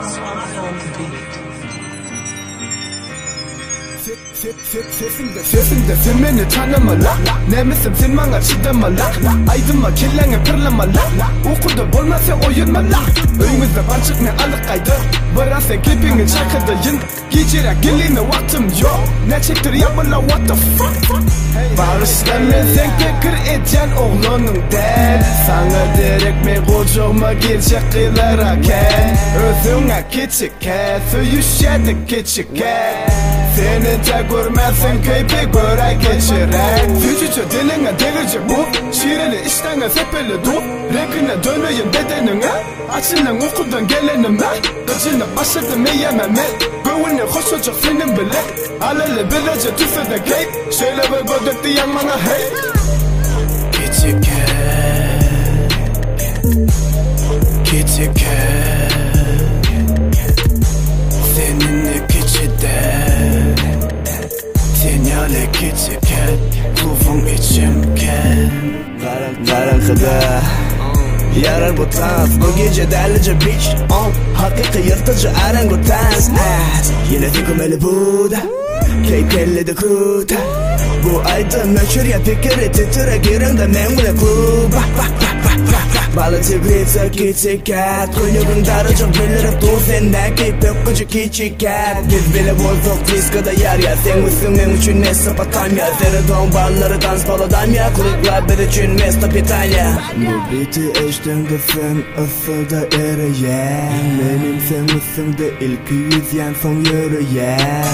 Swazi on the beat. Sesimde semeni tanımala Nemesim sen bana çıdamala Aydıma kellenge pırlamala Okuda bolmasa oyunmala Öyümüzde barçık ne alıkaydı Barasa klipingi çakıdayın Gecire gelene vaktim yok Ne çektir yapmala what the fuck Barışlamazsan tekir edeceksin oğlunun del Sana direkt mi kocuğuma gerçek kıyılara ken Özüne küçükken Söyüşedi küçükken Seni de görmezsin keyfi göre geçiren Fücücü diline delirce bu Şiirini iştene sepeli du Renkine dönüyün bedenine Açılan okuldan gelenime Gıcını başladım yememe Göğünü hoş olacak senin bile Aleli bilece tüfede keyif Şöyle bir gödekti yanmana hey Küçükken Küçükken Seninle küçüden Sinyale küçükken Ruhum içimken Karanlıkta yarar bu dans Bu gece delice bitch Hakiki yırtıcı orangutan Yine fikumeli Buda Keykelli de kuta Bu aydın meşhur ya fikri titire Girinde memle kuba Balıcı pizza küçük kat Kulübün darıcı bilirip dur senden Keyip öpücü küçük kat Biz bile bozduk diskada yer ya Sen misin en üçün ne sapatam ya Seridon barları dans baladan ya Kulüpler bir için Mesopotamya Bu biti eşten kısım ısıda eriyen Benim sen misin de ilk yüzyen son yürüyen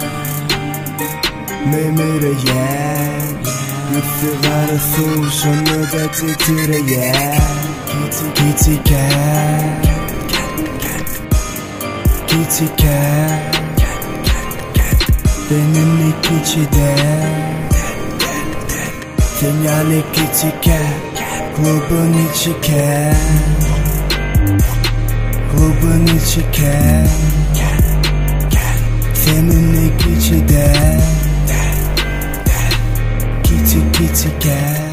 Memiriyen Bir sigara su şunu da titreyen Kitty cat Kitty cat Benim ikicide Sinyali kitty cat Klubun içi cat Klubun içi cat Senin ikicide Kitty cat